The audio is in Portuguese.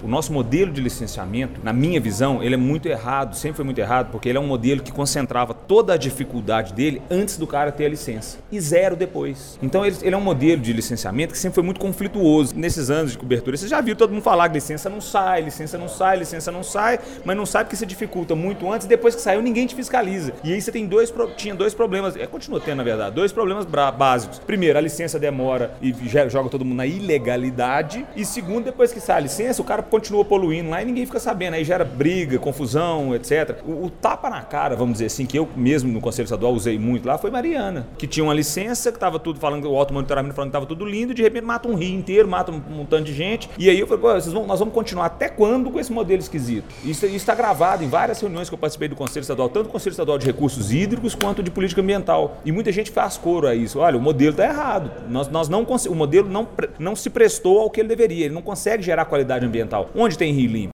O nosso modelo de licenciamento, na minha visão, ele é muito errado, sempre foi muito errado, porque ele é um modelo que concentrava toda a dificuldade dele antes do cara ter a licença e zero depois. Então ele é um modelo de licenciamento que sempre foi muito conflituoso. Nesses anos de cobertura, vocês já viram todo mundo falar que licença não sai, licença não sai, licença não sai, mas não sai porque você dificulta muito antes, depois que saiu ninguém te fiscaliza. E aí você tem tinha dois problemas, continua tendo na verdade, dois problemas básicos. Primeiro, a licença demora e joga todo mundo na ilegalidade, e segundo, depois que sai a licença, o cara continua poluindo lá e ninguém fica sabendo, aí gera briga, confusão, etc. O tapa na cara, vamos dizer assim, que eu mesmo no Conselho Estadual usei muito lá, foi Mariana, que tinha uma licença, que estava tudo falando, o automonitoramento falando que estava tudo lindo, e de repente mata um rio inteiro, mata um tanto de gente, e aí eu falei, pô, nós vamos continuar até quando com esse modelo esquisito? Isso está gravado em várias reuniões que eu participei do Conselho Estadual, tanto do Conselho Estadual de Recursos Hídricos quanto de Política Ambiental, e muita gente faz coro a isso. Olha, o modelo está errado, o modelo não se prestou ao que ele deveria, ele não consegue gerar qualidade ambiental. Onde tem rio limpo?